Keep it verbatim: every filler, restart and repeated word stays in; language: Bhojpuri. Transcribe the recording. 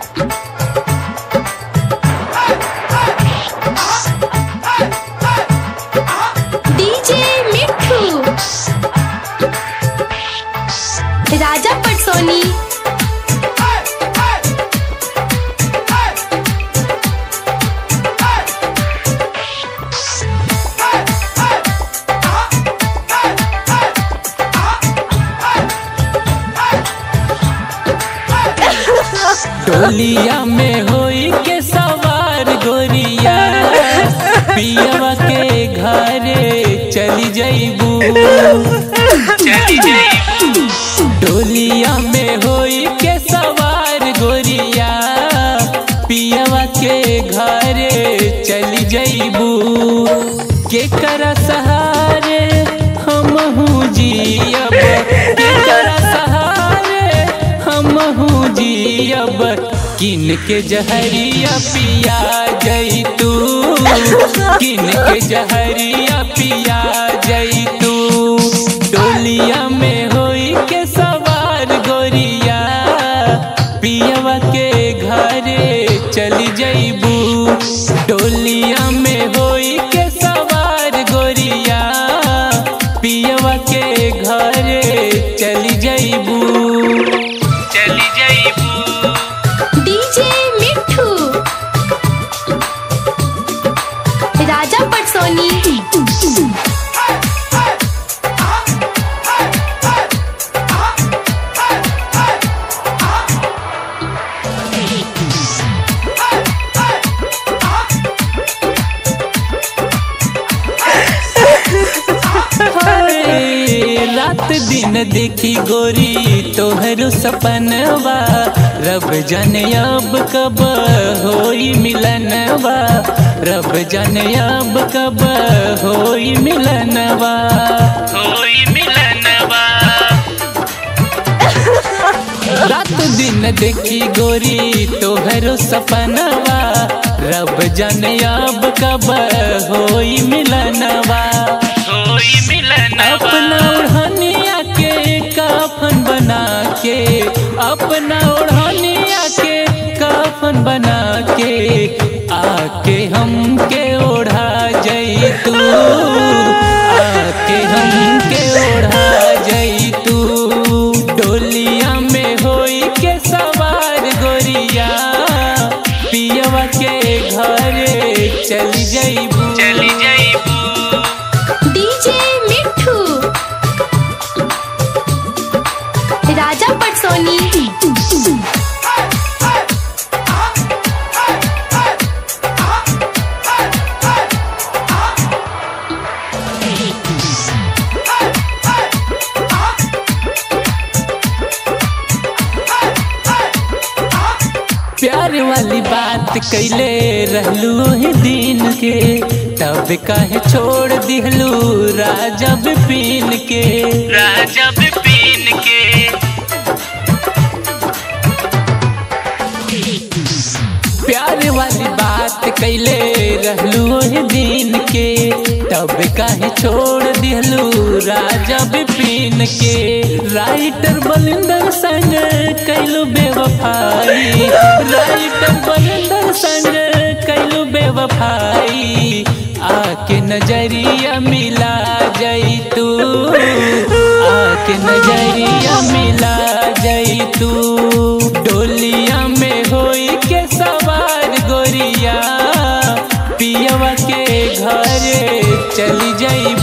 डीजे मिठू राजा पटसोनी। टोलिया में होई के सवार गोरिया पियवा के घरे चली जइबू चली जइबू। टोलिया में होई के सवार गोरिया पियवा के घरे चली जइबू। के कर सहारे हमहू जियब के कर सहारे हमहू जियब। किन के जहरिया पिया जइतू किन के जहरिया पिया जइतू। डोलिया में होई के सवार गोरिया पियवा के घरे चली जइबू। डोलिया में होई के सवार गोरिया पियवा के घरे चली जइबू चली जइबू। डीजे मिठू राजा पटसोनी। रात दिन देखी गोरी तोहरो सपनवा रब जाने अब कब होई मिलनवा। रब जाने अब कब होई मिलनवा होई मिलनवा। रात दिन देखी गोरी तोहरो सपनवा रब जाने अब कब होई मिलनवा होई मिलनवा। अपना ओढ़निया के कफन बना के अपना ओढ़निया के कफन बना के आके हमके ओढ़ा जइतू आके हमके ओढ़ा जइतू। डोलिया में होई के सवार गोरिया पियवा के घरे चली जइबू चली जइबू। डीजे मिठू राजा पटसोनी। प्यार वाली बात कैले रहलू ही दिन के तब काहे छोड़ दिहलू राजा बिपिन के राजा बिपिन के। प्यार वाली बात कैले रहलू ही दिन के तब काहे छोड़ दिहलू राजा बिपिन के। राइटर बलिंदर संग कैलू बेवफाई राइटर बलिंदर संग कैलू बेवफाई। आके नजरिया मिला जइतू आके नजरिया मिला जइतू। डोलिया में होई के सवार गोरिया पियवा के घरे चली जइबू।